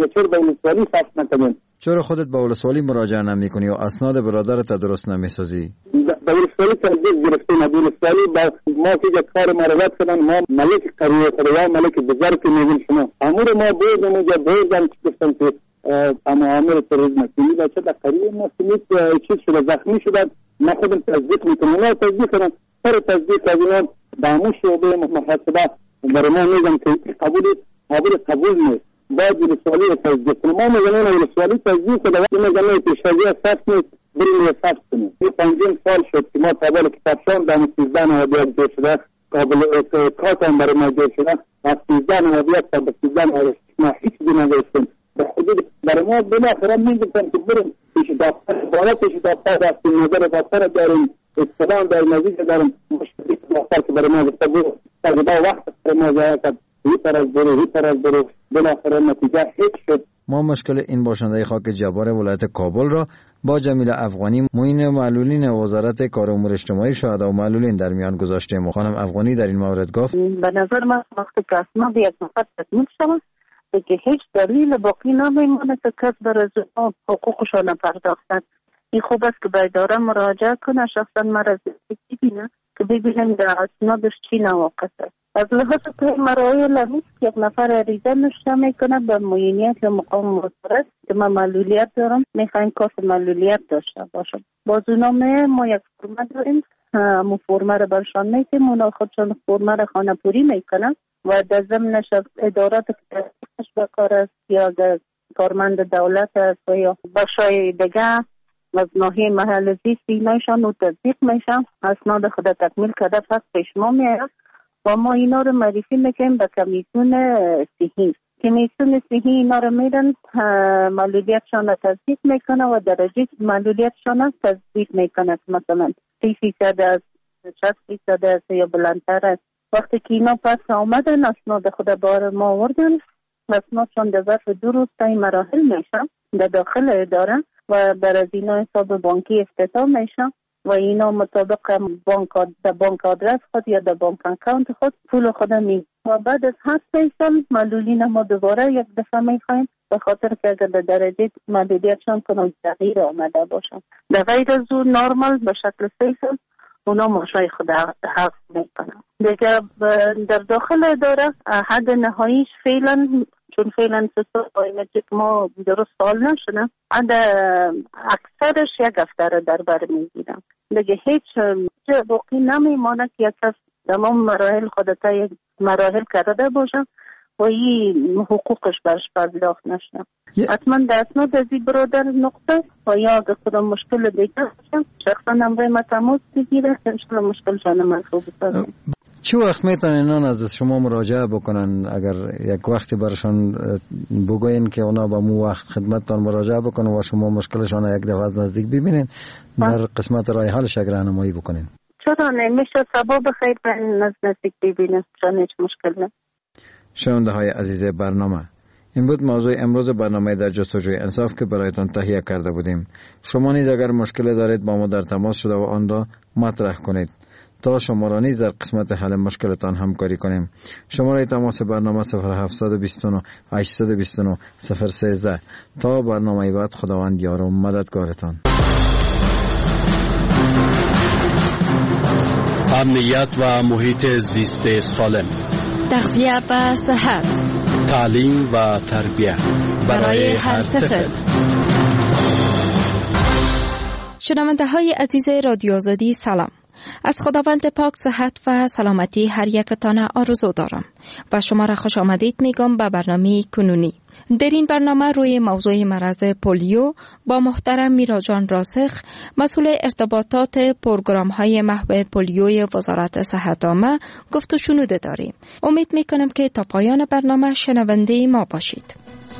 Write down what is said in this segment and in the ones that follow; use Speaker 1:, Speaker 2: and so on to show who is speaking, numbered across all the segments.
Speaker 1: چرا به ولسوالی ثبت نکنیم؟
Speaker 2: چرا خودت به ولسوالی مراجعه نمی‌کنی و اسناد برادرت درست نمی‌سازی؟
Speaker 1: به ولسوالی تصدیق گرفتیم. از ولسوالی ما که کار ما رد کردن، ما ملک قریه خدا ملک بزرگ میگیم شما امور ما بودم اونجا بودم که گفتم که امور تروریسم کنید و چه در قریه ما سمید چیز شده زخمی شده ما خودم تصدیق میکنم. اونا تصدیق کردن سر تصدیق از اینا به همون شعبه محاسبه برای ما میگم که قبول نیست باید ولسوالی تصدیق کنم. ما میگم اون ولسوالی تصدیق کنم وقتی میگم این پیشاجی صف نیست بریم یه صف کنیم. این 5 سال شد که ما تابل کتابشان دام 13 نوادیات جور شده قابل کاتم برای ما جور شده از 13 نوادیات تا به 13 نوادیات ما هیچ دی نگوستیم به حدود برای ما بالاخره میگفتم که بریم پیش دفتر بالا پیش دفتر رفتیم نظر دفتر داریم اصطلاح در نزدیک داریم مشکلی دفتر که برای ما گفته بود تقریبا وقت برای ما ضایع کرد هی طرف برو بالاخره نتیجه هیچ شد.
Speaker 2: ما مشکل این باشنده خاک جبار ولایت کابل را با جمیل افغانی معین معلولین وزارت کار امور اجتماعی شهدا و معلولین در میان گذاشتیم. خانم افغانی در این مورد گفت
Speaker 3: به نظر من وقتی که اسناد یک نفر تکمیل شود که هیچ دلیل باقی نمیماند که کس بر حقوقشان پرداختند. این خوب است که به اداره مراجعه کنه، شخصا مرا ببینه که ببینیم در اسنادش چی نواقص است. از لحاظ که مراحل نیست که یک نفر عریضه نوشته میکنه به معینیت یا مقام وزارت که من معلولیت دارم میخوایم کارت معلولیت داشته باشم. باز اونا ما یک فرمه داریم، همون فرمه رو برشان میکنیم، اونا خودشان فرمه رو خانه پوری میکنن و در ضمنش از ادارات که به کار است یا کارمند دولت است و یا بخشای دیگه از ناحیه محل زیست اینایشان و تصدیق میشن، اسناد خود تکمیل کرده پس پیش ما میاد و ما اینا رو معرفی میکنیم به کمیسیون صحی. کمیسیون صحی اینا رو میدن، معلولیتشان رو تصدیق میکنه و درجه معلولیتشان رو تصدیق میکنه، مثلا 30% است 60% است یا بلندتر است. وقتی که اینا پس آمدن اسناد خود بار ما آوردن، اسنادشان در ظرف 2 روز تا این مراحل میشن در داخل اداره و بر از اینا حساب بانکی افتتاح میشن و اینا مطابق بانک آدرس خود یا در بانک اکانت خود پول خود می و بعد از 7 سال معلولین ما دوباره یک دفعه میخوایم به خاطر که اگر در درجه معلولیتشان کنم تغییر آمده باشن. در غیر از اون نورمال به شکل 3 سال اونا ماشای خود حق میکنن. دیگه در داخل اداره حد نهاییش چون فعلا سسال باید که ما درست سال نشنه حد اکثرش 1 هفته رو در بر میگیرم. دیگه هیچ باقی نمیمانه که یک کس تمام مراحل خودتا یک مراحل کرده باشم و این حقوقش برش پرداخت نشنه. حتما در اسناد از این برادر نقطه و یا اگر خودم مشکل دیگه باشم شخصا نمره ما تماس بگیره انشاءالله مشکل شانه مرفوع بسازم.
Speaker 2: چه وقت میتونن اینا از شما مراجعه بکنن؟ اگر یک وقتی برشان بگوین که اونا با مو وقت خدمتتان مراجعه بکنن و شما مشکلشان یک دفعه از نزدیک ببینین در قسمت راه حلش اگر راهنمایی بکنین.
Speaker 3: چرا نمیشه سبب بخیر از نزدیک ببینن، چون هیچ مشکل نه.
Speaker 2: شنونده های عزیز برنامه، این بود موضوع امروز برنامه در جستجوی انصاف که برایتان تهیه کرده بودیم. شما نیز اگر مشکل دارید با ما در تماس شده و آن را مطرح کنید تا شما را نیز در قسمت حل مشکلتان همکاری کنیم. شماره تماس برنامه 0729 829 013. تا برنامه بعد خداوند یار و مددگارتان.
Speaker 4: امنیت و محیط زیست سالم،
Speaker 5: تغذیه و صحت،
Speaker 4: تعلیم و تربیت برای هر طفل.
Speaker 5: شنونده های عزیز رادیو آزادی سلام. از خداوند پاک صحت و سلامتی هر یکتان آرزو دارم و شما را خوش آمدید میگم به برنامه کنونی. در این برنامه روی موضوع مرض پولیو با محترم میراجان راسخ، مسئول ارتباطات پروگرام های محو پولیوی وزارت صحت عامه گفت و شنوده داریم. امید میکنم که تا پایان برنامه شنونده ما باشید.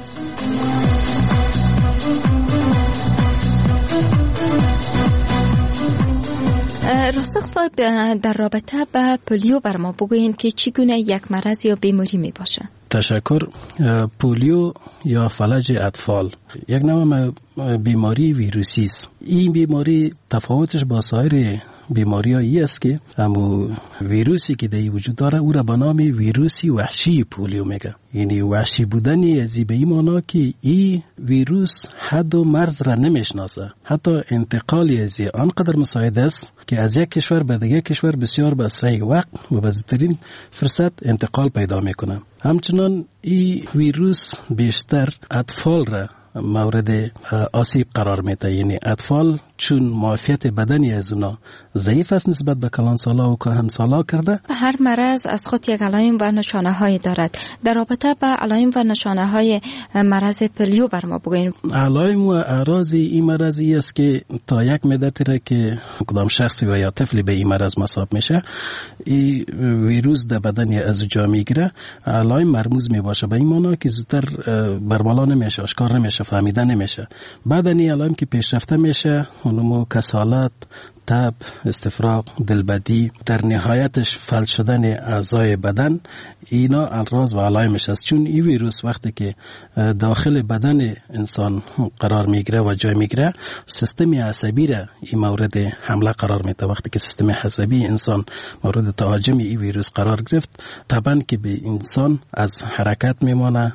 Speaker 5: راسخ صاحب، در رابطه با پولیو بر ما بگوین که چگونه یک مرض یا بیماری می باشه؟
Speaker 6: تشکر. پولیو یا فلج اطفال یک نوع بیماری ویروسی است. این بیماری تفاوتش با سایر بیماریایی است که همو ویروسی که در وجود داره او را به نام ویروسی وحشی پولیو میگه. یعنی وحشی بودنی از به این معنا که این ویروس حد و مرز را نمیشناسه. حتی انتقالی از آنقدر مساعد است که از یک کشور به دیگر کشور بسیار به اسرع وقت و به زودترین فرصت انتقال پیدا میکنه. همچنان این ویروس بیشتر اطفال را مورد آسیب قرار میده. یعنی اطفال چون معافیت بدنی از اونا ضعیف است نسبت به کلانسالا و کهنسالا کرده.
Speaker 5: هر مرض از خود یک علائم و نشانه های دارد. در رابطه با علائم و نشانه های مرض پولیو بر ما بگوین.
Speaker 6: علائم و اعراض این مرض است که تا یک مدتی را که کدام شخصی و یا طفلی به این مرض مصاب میشه، این ویروس در بدن از جا میگیره. علائم مرموز میباشه به این معنا که زودتر برملا نمیشه، آشکار نمیشه، فهمیده نمیشه. بعد این علائم که پیشرفته میشه، اونمو کسالت، تب، استفراغ، دلبدی، در نهایتش فلج شدن اعضای بدن، اینا اعراض و علائمش است. چون این ویروس وقتی که داخل بدن انسان قرار میگیره و جای میگیره، سیستم عصبی را این مورد حمله قرار میده. وقتی که سیستم عصبی انسان مورد تهاجم این ویروس قرار گرفت، طبعا که به انسان از حرکت میمانه،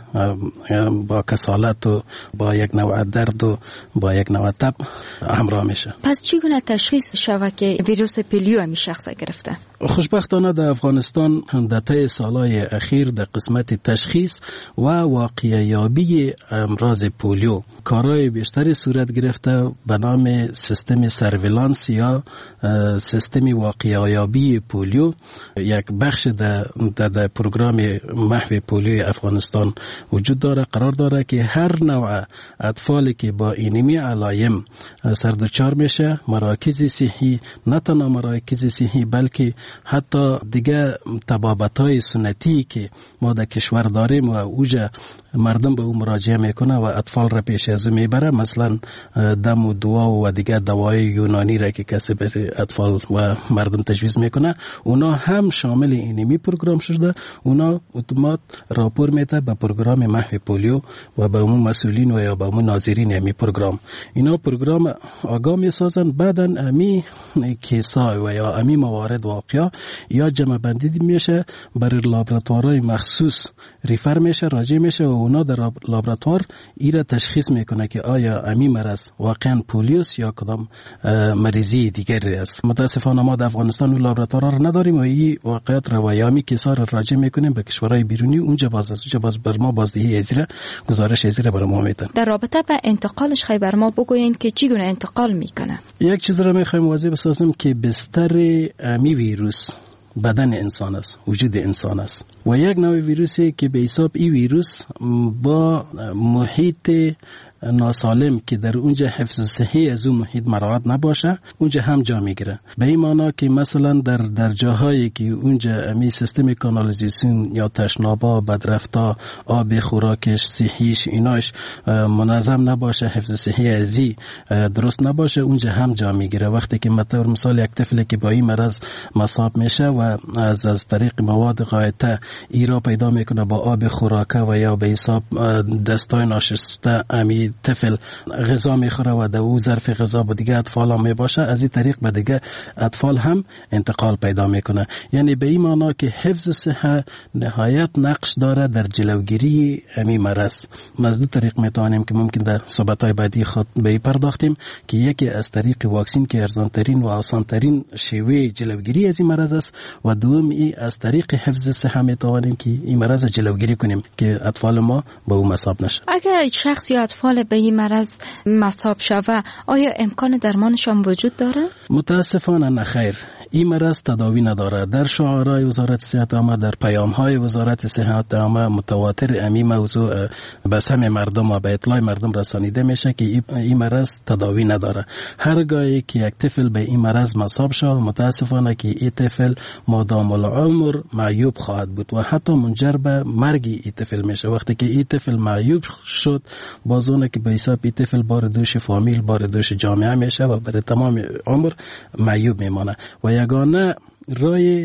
Speaker 6: با کسالت و با یک نوع درد و با یک نوع تب همراه میشه.
Speaker 5: پس چگونه تشخیص شود که ویروس پولیو می شخص گرفته؟
Speaker 6: خوشبختانه در افغانستان در طی سالهای اخیر در قسمت تشخیص و واقعیابی امراض پولیو کارهای بیشتری صورت گرفته به نام سیستم سرویلانس یا سیستم واقعیابی پولیو. یک بخش در پروگرام محو پولیو افغانستان وجود داره. قرار داره که هر نوع اطفالی که با اینمی علائم سردچار میشه، مراکز صحی، نه تنها مراکز صحی بلکه حتی دیگه طبابت‌های سنتی که ما در کشور داریم و اوجا مردم به اون مراجعه میکنه و اطفال را پیش از میبره، مثلا دم و دوا و دیگه دوای یونانی را که کسی به اطفال و مردم تجویز میکنه، اونا هم شامل اینمی پروگرام شده. اونا اتومات راپور میده به پروگرام محو پولیو و به عموم مسئولین و یا به عموم ناظرین امی پروگرام. اینا پروگرام آگاه میسازن. بعداً امی کیسا و یا امی موارد واقعا یا جمع بندی میشه، برای لابراتوارهای مخصوص ریفر میشه، راجع میشه و اونا در لابراتوار ایره تشخیص میکنه که آیا امی مرض واقعا پولیوس یا کدام مریضی دیگری است. متاسفانه ما در افغانستان اون لابراتوارها رو نداریم و این واقعیت روایامی کیسا رو راجع میکنیم به کشورهای بیرونی. اونجا باز بر ما بازدهی ازیره گزارش ازیره برای ما میدن.
Speaker 5: در رابطه با انتقالش خواهی بر ما بگوین که چگونه انتقال میکنه؟ یک
Speaker 6: چیز رو میخوایم واضح بسازیم که بستر امی ویروس بدن انسان است، وجود انسان است و یک نوع ویروسی که به حساب این ویروس با محیط ناسالم که در اونجا حفظ صحی از اون محیط مراعات نباشه اونجا هم جا میگیره. به این معنا که مثلا در جاهایی که اونجا امی سیستم کانالیزاسیون یا تشنابا، بدرفتا، آب خوراکش، صحیش ایناش منظم نباشه، حفظ صحی ازی درست نباشه، اونجا هم جا میگیره. وقتی که مثال یک طفلی که با این مرض مصاب میشه و از طریق مواد غایطه ایرا پیدا میکنه با آب خوراکه و یا به حساب دستای ناشسته امی طفل غذا میخوره و در او ظرف غذا با دیگه اطفال هم میباشه، از این طریق به دیگه اطفال هم انتقال پیدا میکنه. یعنی به این معنا که حفظ صحه نهایت نقش داره در جلوگیری امی مرض. از دو طریق میتوانیم که ممکن در صحبت‌های بعدی خود به پرداختیم که یکی از طریق واکسین که ارزانترین و آسانترین شیوه جلوگیری از این مرض است و دوم ای از طریق حفظ صحه میتوانیم که این مرض جلوگیری کنیم که اطفال ما به اون مصاب نشه.
Speaker 5: اگر شخص یا اطفال به این مرض مصاب شوه آیا امکان درمانشان وجود داره؟
Speaker 6: متاسفانه نه خیر. این مرض تداوی نداره. در شعارهای وزارت صحت عامه، در پیام‌های وزارت صحت عامه متواتر امی موضوع به سمع مردم و به اطلاع مردم رسانیده میشه که این مرض تداوی نداره. هرگاهی که یک طفل به این مرض مصاب شود متاسفانه که این طفل مادام العمر معیوب خواهد بود و حتی منجر به مرگ این طفل میشه. وقتی که این طفل معیوب شد بازونه که به حساب این طفل بار دوش فامیل، بار دوش جامعه میشه و برای تمام عمر معیوب میمانه و یگانه رای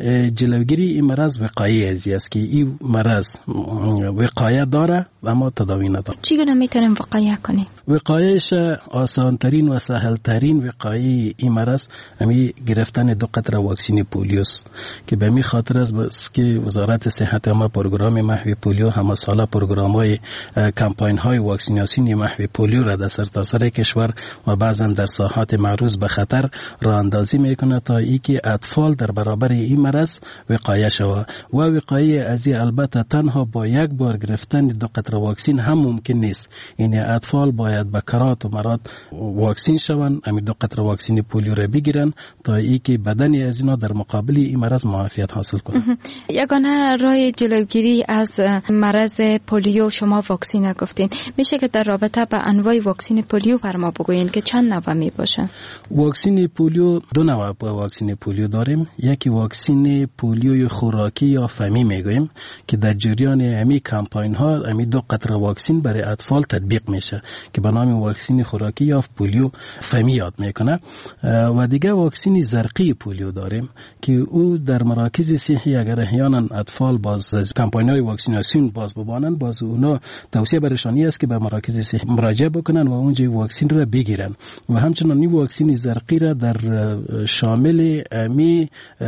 Speaker 6: جلوگیری این مرض وقایع ازی است که این مرض وقایع داره اما تداوی نداره.
Speaker 5: چگونه میتونیم وقایع کنیم؟
Speaker 6: وقایعش آسانترین و سهلترین وقایع این مرض همی گرفتن 2 قطره واکسین پولیوست که به می خاطر است بس که وزارت صحت ما پروگرام محو پولیو همه ساله پروگرام‌های کمپاین‌های واکسیناسیون محو پولیو را در سرتاسر کشور و بعضا در ساحات معروض به خطر راه اندازی میکنه تا اینکه اطفال در برابر این مرض وقایع شود و وقایع از این البته تنها با یک بار گرفتن 2 قطره واکسین هم ممکن نیست. این اطفال باید به کرات و مرات واکسین شوند، همین 2 قطره واکسین پولیو را بگیرن تا اینکه بدن از اینا در مقابل این مرض معافیت حاصل کنه.
Speaker 5: یگانه راه جلوگیری از مرض پولیو شما واکسین گفتین، میشه که در رابطه با انواع واکسین پولیو بر ما بگوین که چند نوع می باشه؟
Speaker 6: واکسین پولیو 2 نوع واکسین پولیو داریم. یکی واکسین پولیو خوراکی یا فمی میگویم که در جریان امی کمپاین ها امی 2 قطره واکسین برای اطفال تطبیق میشه که به نام واکسین خوراکی یا پولیو فمی یاد میکنه. و دیگه واکسین زرقی پولیو داریم که او در مراکز صحی اگر احیانا اطفال باز از کمپاین های واکسیناسیون باز ببانند، باز اونا توصیه برشانی است که به مراکز صحی مراجعه بکنن و اونجا واکسین را بگیرن. و همچنین این واکسین زرقی را در شامل امی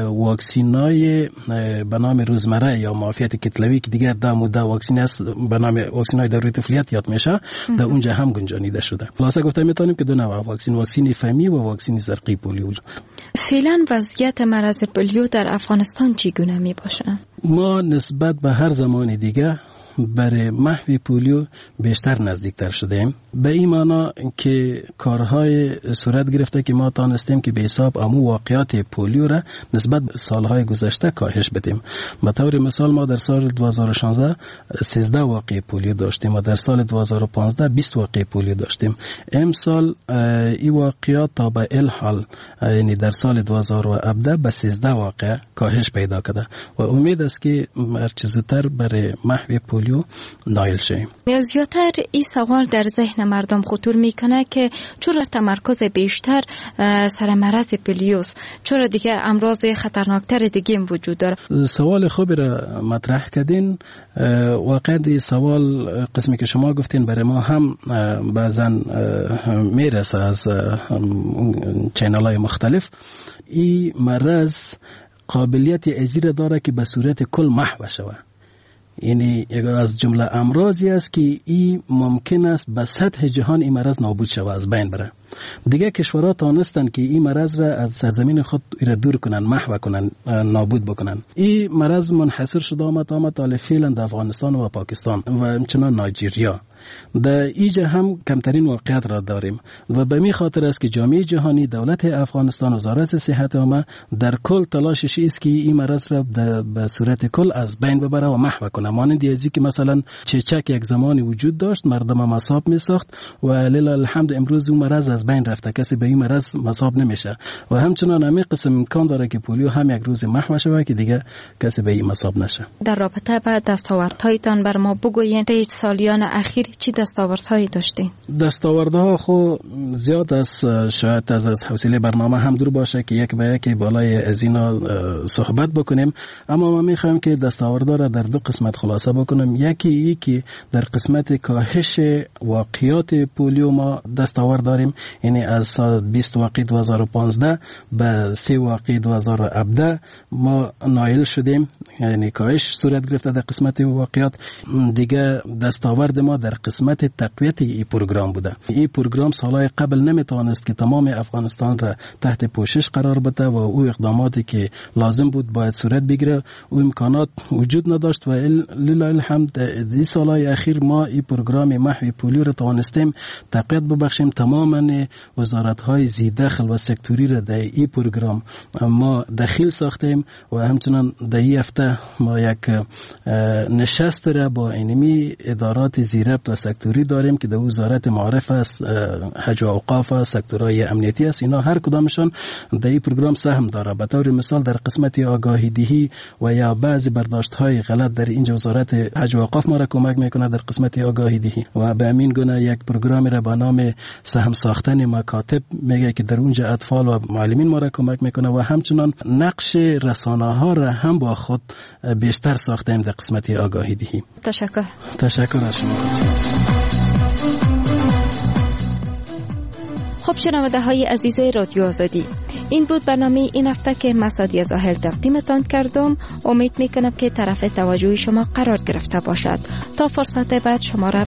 Speaker 6: واکسینای به نام روزمره یا معافیت کتلوی که دیگر در مدت واکسین است به نام واکسینای دوره طفولیت یاد میشه در اونجا هم گنجانیده شده. خلاصه گفتم میتونیم که 2 نوع واکسین فمی و واکسین زرقی پولیو.
Speaker 5: فعلا وضعیت مرض پولیو در افغانستان چگونه می باشه؟
Speaker 6: ما نسبت به هر زمان دیگه برای محو پولیو بیشتر نزدیکتر شدیم، به این معنا که کارهای صورت گرفته که ما تانستیم که به حساب امو واقعات پولیو را نسبت به سالهای گذشته کاهش بدیم. به طور مثال ما در سال 2016 13 واقع پولیو داشتیم و در سال 2015 20 واقع پولیو داشتیم. امسال این واقعات تا به الحال یعنی در سال 2017 به 13 واقع کاهش پیدا کرده و امید است که هرچه زودتر برای محو پولیو نایل شیم.
Speaker 5: زیادتر این سوال در ذهن مردم خطور میکنه که چرا تمرکز بیشتر سر مرض پولیوست، چرا دیگر امراض خطرناکتر دیگه وجود داره؟
Speaker 6: سوال خوبی را مطرح کردین. واقعا سوال قسمی که شما گفتین برای ما هم بعضا میرسه از چینل های مختلف. این مرض قابلیت ازیر داره که به صورت کل محو شود. یعنی از جمله امراضی است که این ممکن است به سطح جهان این مرض نابود شود، از بین بره. دیگه کشورها تانستن که این مرض را از سرزمین خود دور کنن، محو کنن، نابود بکنن. این مرض منحصر شده آمد تا فعلا در افغانستان و پاکستان و همچنان نایجیریا. در اینجا هم کمترین واقعیت را داریم و به می خاطر است که جامعه جهانی، دولت افغانستان، وزارت صحت عامه در کل تلاشش است که این مرض را به صورت کل از بین ببره و محو کنه. مانند ازی که مثلا چچک یک زمانی وجود داشت، مردم مصاب می ساخت و لله الحمد امروز اون مرض از بین رفته، کسی به این مرض مصاب نمیشه و همچنان همین قسم امکان داره که پولیو هم یک روز محو شود که دیگه کسی به این مصاب نشه.
Speaker 5: در رابطه با دستاوردهایتان بر ما بگویید. طی سالیان اخیر چی دستاوردهایی داشتین؟
Speaker 6: دستاوردها خو زیاد است، شاید از حوصله برنامه هم دور باشه که یک به یک بالای از اینا صحبت بکنیم، اما ما میخوایم که دستاوردها را در 2 قسمت خلاصه بکنم. یکی که در قسمت کاهش واقعیات پولیو ما دستاورد داریم، یعنی از 20 واقع 2015 به 3 واقع 2017 ما نایل شدیم، یعنی کاهش صورت گرفته در قسمت واقعیات. دیگه دستاورد ما در قسمت تقویت این پروگرام بوده. این پروگرام سالهای قبل نمیتوانست که تمام افغانستان را تحت پوشش قرار بده و او اقداماتی که لازم بود باید صورت بگیره، او امکانات وجود نداشت و لله الحمد این سالهای اخیر ما این پروگرام محو پولیو را توانستیم تقویت ببخشیم. تماما وزارت‌های ذی دخل و سکتوری را در این پروگرام ما دخیل ساختیم و همچنان در این هفته ما یک نشست را با اینمی ادارات ذی ربط و وزارت سکتوری داریم که در وزارت معارف است، حج و اوقاف است، سکتورهای امنیتی است. اینا هر کدامشون در این پروگرام سهم داره. به طور مثال در قسمت آگاهی دهی و یا بعضی برداشت‌های غلط در اینجا وزارت حج و اوقاف ما را کمک میکنه در قسمت آگاهی دهی و به همین گونه یک پروگرامی را به نام سهم ساختن مکاتب میگه که در اونجا اطفال و معلمین ما را کمک میکنه و همچنان نقش رسانه‌ها را هم با خود بیشتر ساختیم در قسمت آگاهی دهی. تشکر از شما.
Speaker 5: خب شنونده های عزیز رادیو آزادی، این بود برنامه این هفته که مسعودی زاهل تقدیمتان کردم. امید میکنم که طرف توجه شما قرار گرفته باشد. تا فرصت بعد شما را